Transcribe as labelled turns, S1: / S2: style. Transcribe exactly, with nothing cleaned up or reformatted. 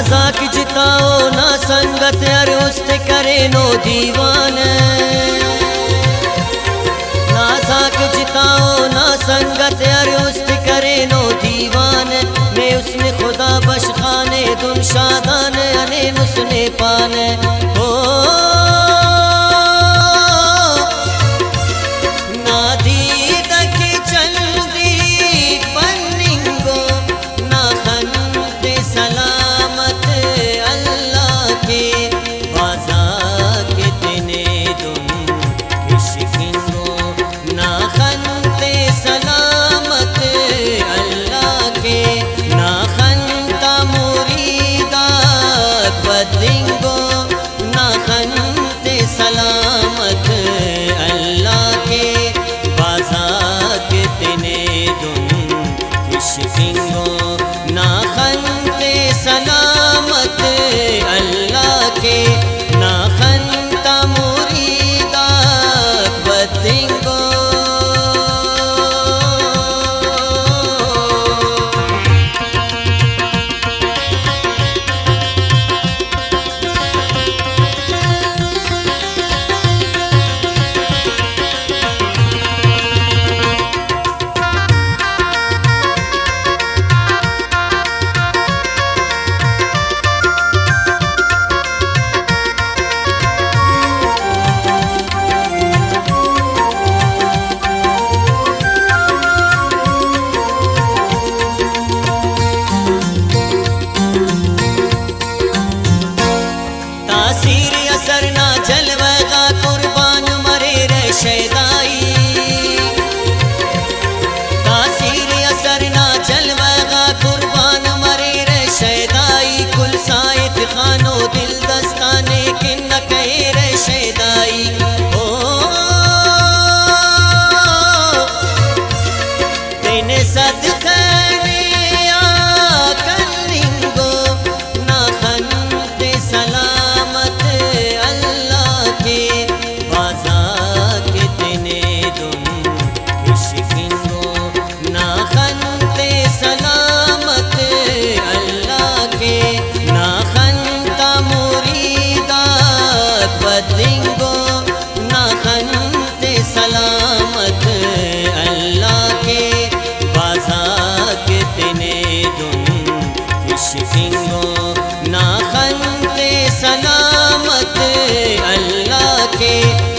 S1: नाजाक जिताओ ना संगत अर उस्त करे नो दीवान। नाजाक जिताओ ना संगत अर उस्त करे नो दीवान। मैं उसने खुदा बश खाने दुन शादान अने उसने पान हो सलामत अल्लाह के बाज़ा के तिने दुन किशकिंगो ना खंते सलामत अल्लाह के ना खंता मुरीदा बदिंगो। सलामत अल्लाह के बाज़ा के तिने दुन किशकिंगो ना खंते सलामत अल्लाह के।